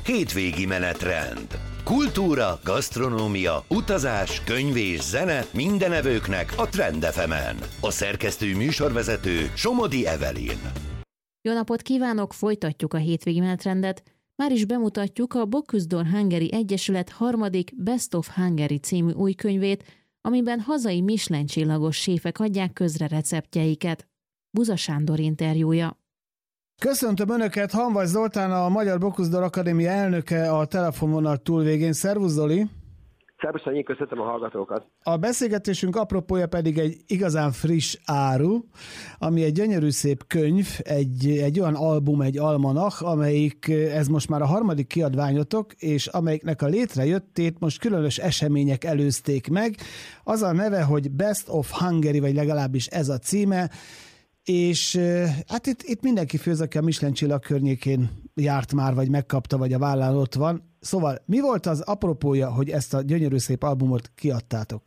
Hétvégi menetrend. Kultúra, gasztronómia, utazás, könyv és zene minden evőknek a Trend FM-en. A szerkesztő műsorvezető Somodi Evelyn. Jó napot kívánok, folytatjuk a hétvégi menetrendet. Már is bemutatjuk a Bocuse d'Or Hungary Egyesület harmadik Best of Hungary című új könyvét, amiben hazai Michelin csillagos séfek adják közre receptjeiket. Buza Sándor interjúja. Köszöntöm Önöket, Hanvas Zoltán, a Magyar Bocuse d'Or Akadémia elnöke a telefonvonal túlvégén. Szervusz, Zoli! Szervusz, Annyi, köszöntöm a hallgatókat! A beszélgetésünk apropója pedig egy igazán friss áru, ami egy gyönyörű szép könyv, egy olyan album, egy almanach, amelyik, ez most már a harmadik kiadványotok, és amelyiknek a létrejöttét most különös események előzték meg. Az a neve, hogy Best of Hungary, vagy legalábbis ez a címe, és hát itt mindenki főz, aki a Michelin csillag környékén járt már, vagy megkapta, vagy a vállán ott van. Szóval mi volt az apropója, hogy ezt a gyönyörű szép albumot kiadtátok?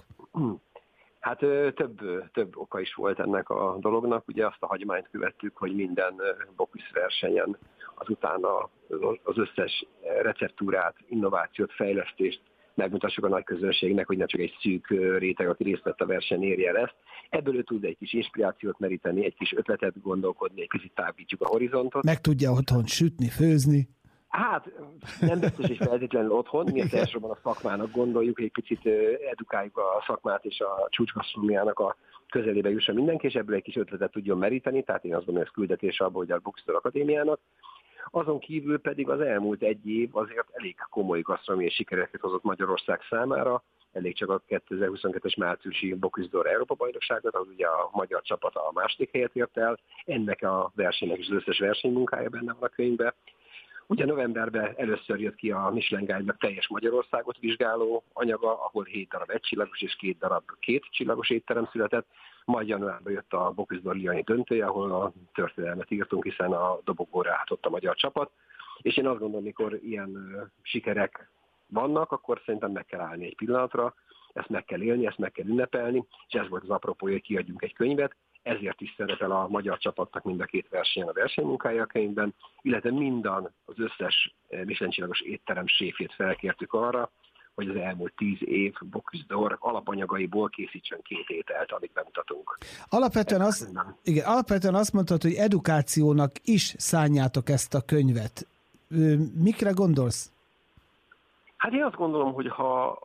Hát több oka is volt ennek a dolognak. Ugye azt a hagyományt követtük, hogy minden Bocuse versenyen azután az összes receptúrát, innovációt, fejlesztést megmutassuk a nagy közönségnek, hogy ne csak egy szűk réteg, aki részt vett a versenyen, érje el ezt. Ebből ő tud egy kis inspirációt meríteni, egy kis ötletet gondolkodni, egy kicsit tábítjuk a horizontot. Meg tudja otthon sütni, főzni. Hát nem biztos, hogy feltétlenül otthon, mi ezt elsősorban a szakmának gondoljuk, egy picit edukáljuk a szakmát és a csúcsgasztronómiának a közelébe jusson mindenki, és ebből egy kis ötletet tudjon meríteni, tehát én azt gondolom, hogy ez küldetés abba, hogy a Bocuse d'Or Akadémiának. Azon kívül pedig az elmúlt egy év azért elég komoly gasztronómiai sikereket hozott Magyarország számára. Elég csak a 2022-es márciusi Bocuse d'Or Európa-bajnokságot, az ugye a magyar csapat a második helyet ért el. Ennek a versenynek is az összes versenymunkája benne van a könyvben. Ugye novemberben először jött ki a Michelin Guide-nak teljes Magyarországot vizsgáló anyaga, ahol 7 darab egycsillagos és 2 darab kétcsillagos étterem született. Majd januárban jött a Bocuse d'Or Lyoni döntője, ahol a történelmet írtunk, hiszen a dobogóra álltott a magyar csapat. És én azt gondolom, mikor ilyen sikerek vannak, akkor szerintem meg kell állni egy pillanatra, ezt meg kell élni, ezt meg kell ünnepelni, és ez volt az apropója, hogy kiadjunk egy könyvet. Ezért is szerepel a magyar csapatnak mind a két versenyen a versenymunkája a könyvben, illetve az összes Michelin csillagos étterem séfjét felkértük arra, hogy az elmúlt 10 év Bocuse d'Or alapanyagaiból készítsen 2 ételt, amit bemutatunk. Alapvetően azt mondtad, hogy edukációnak is szánjátok ezt a könyvet. Mikre gondolsz? Hát én azt gondolom, hogy ha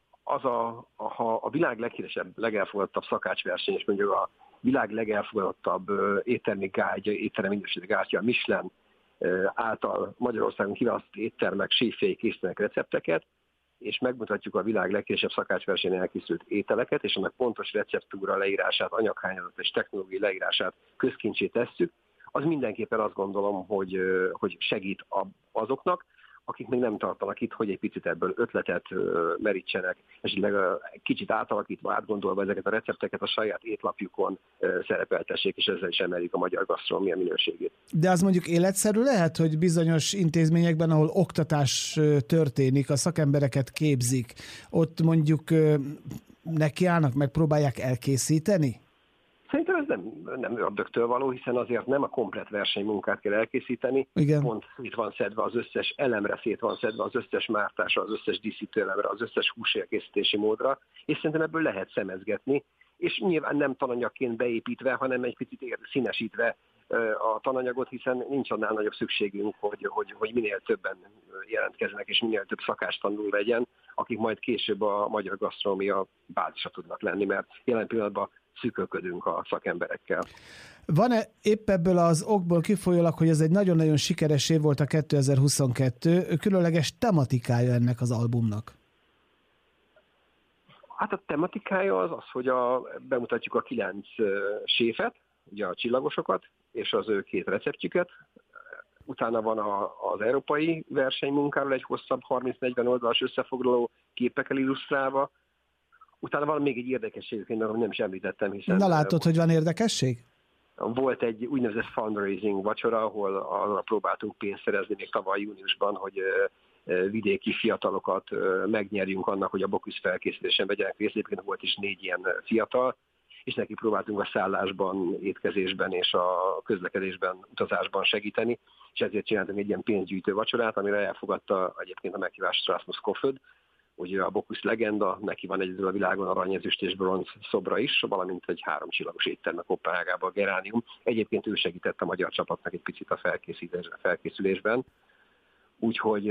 a világ leghíresebb, legelfogadottabb szakácsverseny, és mondjuk a világ legelfogadottabb éttermi gágya, étterem minőségi gágya, a Michelin által Magyarországon kiválasztott éttermek, séfjei készítenek recepteket, és megmutatjuk a világ leghíresebb szakácsversenyen elkészült ételeket, és annak pontos receptúra leírását, anyaghányazat és technológiai leírását közkincsé tesszük, az mindenképpen azt gondolom, hogy segít azoknak, akik még nem tartanak itt, hogy egy picit ebből ötletet merítsenek, esetleg kicsit átalakítva, átgondolva ezeket a recepteket a saját étlapjukon szerepeltessék, és ezzel is emeljük a magyar gasztronómia minőségét. De az mondjuk életszerű lehet, hogy bizonyos intézményekben, ahol oktatás történik, a szakembereket képzik, ott mondjuk nekiállnak, megpróbálják elkészíteni? Szerintem ez nem ördögtől való, hiszen azért nem a komplett versenymunkát kell elkészíteni. Igen. Pont szét van szedve az összes elemre, szét van szedve az összes mártásra, az összes díszítőelemre, az összes húsérkészítési módra, és szerintem ebből lehet szemezgetni, és nyilván nem tananyagként beépítve, hanem egy picit színesítve a tananyagot, hiszen nincs annál nagyobb szükségünk, hogy minél többen jelentkeznek, és minél több szakástanul legyen, akik majd később a magyar gasztronómia bázisa tudnak lenni, mert jelen pillanatban szűkölködünk a szakemberekkel. Van-e épp ebből az okból kifolyólag, hogy ez egy nagyon-nagyon sikeres év volt a 2022, különleges tematikája ennek az albumnak? Hát a tematikája az, hogy bemutatjuk a 9 séfet, ugye a csillagosokat, és az ő 2 receptjüket. Utána van az európai versenymunkáról egy hosszabb 30-40 oldalas összefoglaló képekkel illusztrálva. Utána van még egy érdekesség, én nem is említettem, hiszen... Na látod, hogy van érdekesség? Volt egy úgynevezett fundraising vacsora, ahol arra próbáltunk pénzt szerezni még tavaly júniusban, hogy vidéki fiatalokat megnyerjünk annak, hogy a Bocuse felkészülésen vegyenek részt. Egyébként volt is 4 ilyen fiatal, és neki próbáltunk a szállásban, étkezésben és a közlekedésben, utazásban segíteni, és ezért csináltunk egy ilyen pénzgyűjtő vacsorát, amire elfogadta egyébként a meghívást Rasmus Kofoed, ugye a Bocuse legenda, neki van egyedül a világon arany, ezüst és bronz szobra is, valamint egy 3 csillagos étterme Koppenhágában, a Geránium. Egyébként ő segített a magyar csapatnak egy picit a felkészülésben. Úgyhogy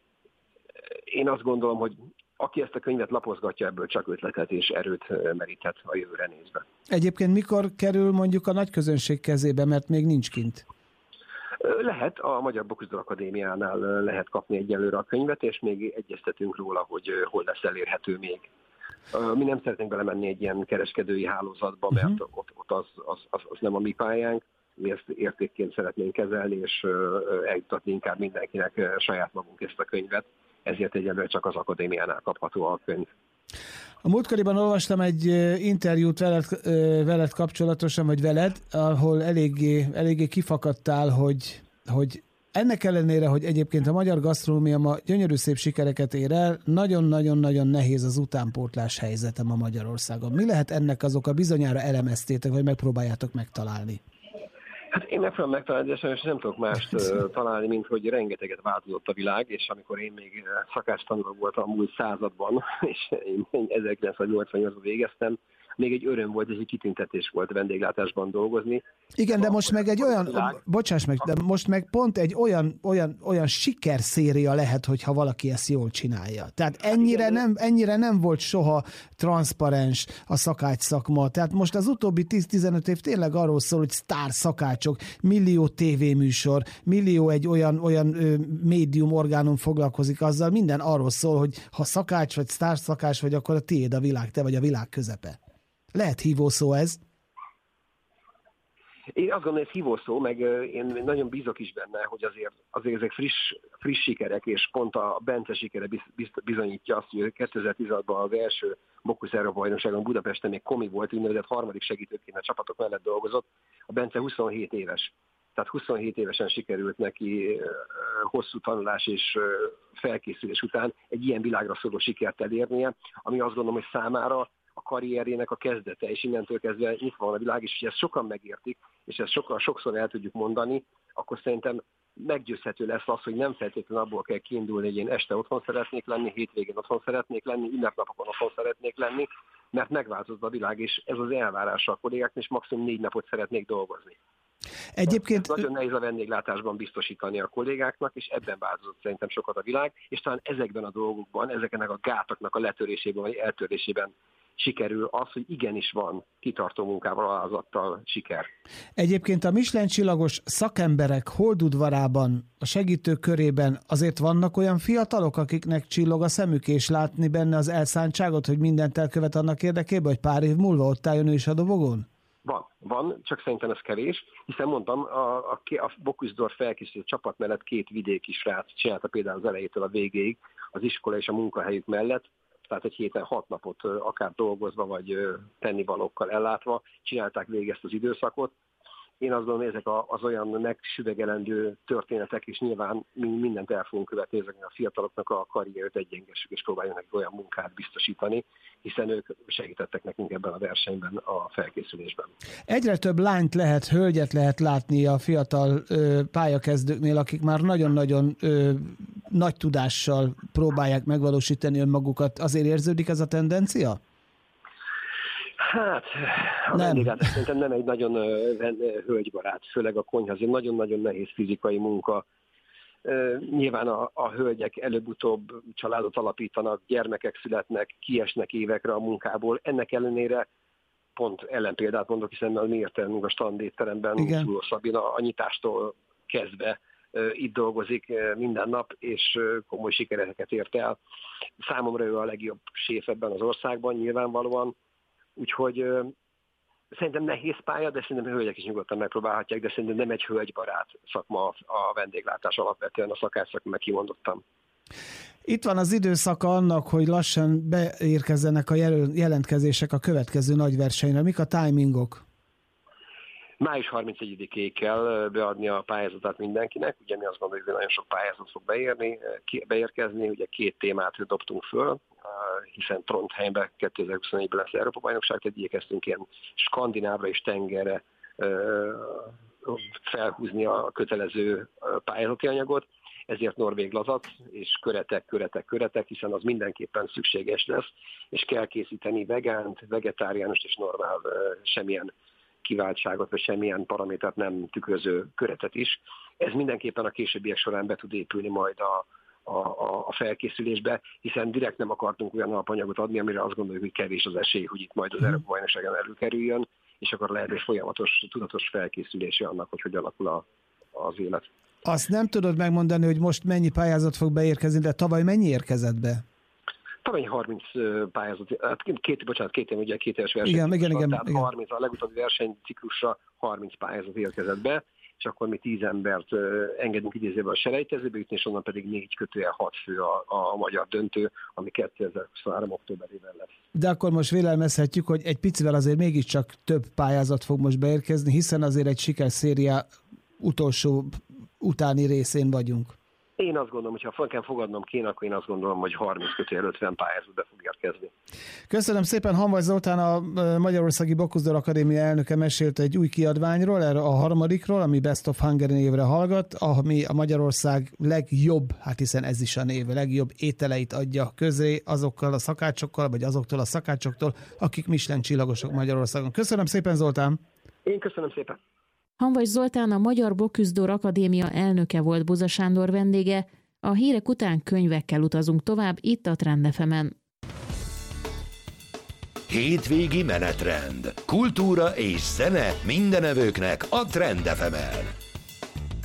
én azt gondolom, hogy aki ezt a könyvet lapozgatja, ebből csak ötletet és erőt meríthet a jövőre nézve. Egyébként mikor kerül mondjuk a nagy közönség kezébe, mert még nincs kint? Lehet, a Magyar Bocuse d'Or Akadémiánál lehet kapni egyelőre a könyvet, és még egyeztetünk róla, hogy hol lesz elérhető még. Mi nem szeretnénk belemenni egy ilyen kereskedői hálózatba, mert ott az nem a mi pályánk. Mi ezt értékként szeretnénk kezelni, és eljutatni inkább mindenkinek saját magunk ezt a könyvet. Ezért egyelőre csak az akadémiánál kapható a könyv. A múltkoriban olvastam egy interjút veled kapcsolatosan, vagy veled, ahol eléggé kifakadtál, hogy ennek ellenére, hogy egyébként a magyar gasztronómia ma gyönyörű szép sikereket ér el, nagyon-nagyon-nagyon nehéz az utánpótlás helyzete ma Magyarországon. Mi lehet ennek az oka? Bizonyára elemeztétek, vagy megpróbáljátok megtalálni? Hát én megpróbálom megtalálni, de sajnos nem tudok mást találni, mint hogy rengeteget változott a világ, és amikor én még szakácstanuló voltam a múlt században, és én 1988-ban végeztem, még egy öröm volt, és egy kitüntetés volt vendéglátásban dolgozni. Igen, de most meg egy olyan, bocsáss meg, de most meg pont egy olyan sikerszéria lehet, hogyha valaki ezt jól csinálja. Tehát ennyire nem volt soha transzparens a szakács szakma. Tehát most az utóbbi 10-15 év tényleg arról szól, hogy sztár szakácsok, millió tévéműsor, millió egy olyan médium, orgánum foglalkozik azzal, minden arról szól, hogy ha szakács vagy sztár szakács vagy, akkor a tiéd a világ, te vagy a világ közepe. Lehet hívószó ez? Én azt gondolom, hogy ez hívószó, meg én nagyon bízok is benne, hogy azért ezek friss sikerek, és pont a Bence sikere bizonyítja azt, hogy 2016-ban az első Bocuse Európa-bajnokságon Budapesten még komi volt, úgynevezett harmadik segítőként a csapatok mellett dolgozott. A Bence 27 éves. Tehát 27 évesen sikerült neki hosszú tanulás és felkészülés után egy ilyen világra szóló sikert elérnie, ami azt gondolom, hogy számára a karrierjének a kezdete, és innentől kezdve nyitva van a világ, és hogy ezt sokan megértik, és ezt sokszor el tudjuk mondani, akkor szerintem meggyőzhető lesz az, hogy nem feltétlenül abból kell kiindulni, hogy én este otthon szeretnék lenni, hétvégén otthon szeretnék lenni, ünnepnapokon otthon szeretnék lenni, mert megváltozott a világ, és ez az elvárása a kollégáknak, és maximum 4 napot szeretnék dolgozni. Egyébként nagyon nehéz a vendéglátásban biztosítani a kollégáknak, és ebben változott szerintem sokat a világ, és talán ezekben a dolgokban, ezeknek a gátoknak a letörésében vagy eltörésében sikerül az, hogy igenis van kitartó munkával, alázattal siker. Egyébként a Michelin-csillagos szakemberek holdudvarában, a segítők körében azért vannak olyan fiatalok, akiknek csillog a szemük, és látni benne az elszántságot, hogy mindent elkövet annak érdekében, hogy pár év múlva ott álljon ő is a dobogón? Van, csak szerintem ez kevés, hiszen mondtam, a Bocuse d'Or felkészítő csapat mellett 2 vidéki srác csinálta például az elejétől a végéig az iskola és a munkahelyük mellett, tehát egy héten 6 napot akár dolgozva, vagy tennivalókkal ellátva csinálták végig ezt az időszakot. Én azt gondolom, hogy ezek az olyan megsüvegelendő történetek, és nyilván mindent el fogunk követni ezeknek a fiataloknak a karrierét egyengessük, és próbáljuk nekik olyan munkát biztosítani, hiszen ők segítettek nekünk ebben a versenyben, a felkészülésben. Egyre több lányt hölgyet lehet látni a fiatal pályakezdőknél, akik már nagyon-nagyon nagy tudással próbálják megvalósítani önmagukat. Azért érződik ez a tendencia? Hát, a vendéglátás szerintem nem egy nagyon hölgybarát, főleg a konyha, azért nagyon-nagyon nehéz fizikai munka. Nyilván a hölgyek előbb-utóbb családot alapítanak, gyermekek születnek, kiesnek évekre a munkából. Ennek ellenére pont ellenpéldát mondok, hiszen mi értelmünk a standétteremben, Szúró Szabina a nyitástól kezdve itt dolgozik minden nap, és komoly sikereket ért el. Számomra ő a legjobb séf ebben az országban nyilvánvalóan. Úgyhogy szerintem nehéz pálya, de szerintem a hölgyek is nyugodtan megpróbálhatják, de szerintem nem egy hölgybarát szakma a vendéglátás alapvetően, a szakácszakma, meg kimondottam. Itt van az időszaka annak, hogy lassan beérkezzenek a jelentkezések a következő nagy versenyre. Mik a timingok? Május 31-ig kell beadni a pályázatát mindenkinek. Ugye mi azt gondoljuk, hogy nagyon sok pályázat fog beérkezni. Ugye 2 témát dobtunk föl. hiszen Trondheimben 2024-ben lesz Európa-bajnokság, tehát igyekeztünk ilyen skandinávra és tengerre felhúzni a kötelező pályázati anyagot, ezért norvég lazac és köretek, hiszen az mindenképpen szükséges lesz, és kell készíteni vegánt, vegetáriánust és normál semmilyen kiváltságot, vagy semmilyen paramétert nem tükröző köretet is. Ez mindenképpen a későbbiek során be tud épülni majd a felkészülésbe, hiszen direkt nem akartunk olyan alapanyagot adni, amire azt gondoljuk, hogy kevés az esély, hogy itt majd az Európa-bajnokságon előkerüljön, és akkor lehet egy folyamatos, tudatos felkészülése annak, hogy alakul az élet. Azt nem tudod megmondani, hogy most mennyi pályázat fog beérkezni, de tavaly mennyi érkezett be? Tavaly 30 pályázat, két éves verseny. Igen. 30, a legutóbbi versenyciklusra 30 pályázat érkezett be, és akkor mi 10 embert engedünk idézőben a selejtezőbe jutni, és onnan pedig 4/6 fő a magyar döntő, ami 2023. októberében lesz. De akkor most vélelmezhetjük, hogy egy picivel azért mégiscsak több pályázat fog most beérkezni, hiszen azért egy sikerszéria utolsó utáni részén vagyunk. Én azt gondolom, hogy ha kell fogadnom kéne, akkor én azt gondolom, hogy 30/50 pályázat be fog érkezni. Köszönöm szépen, Hamvas Zoltán, a Magyarországi Bocuse d'Or Akadémia elnöke mesélt egy új kiadványról, erre a harmadikról, ami Best of Hungary névre hallgat, ami a Magyarország legjobb, hát hiszen ez is a név, legjobb ételeit adja közé azokkal a szakácsokkal, vagy azoktól a szakácsoktól, akik Michelin csillagosok Magyarországon. Köszönöm szépen, Zoltán! Én köszönöm szépen! Hamvas Zoltán, a Magyar Bocuse d'Or Akadémia elnöke volt Buza Sándor vendége. A hírek után könyvekkel utazunk tovább itt a Trend FM-en. Hétvégi menetrend. Kultúra és zene mindenevőknek a Trend FM-en.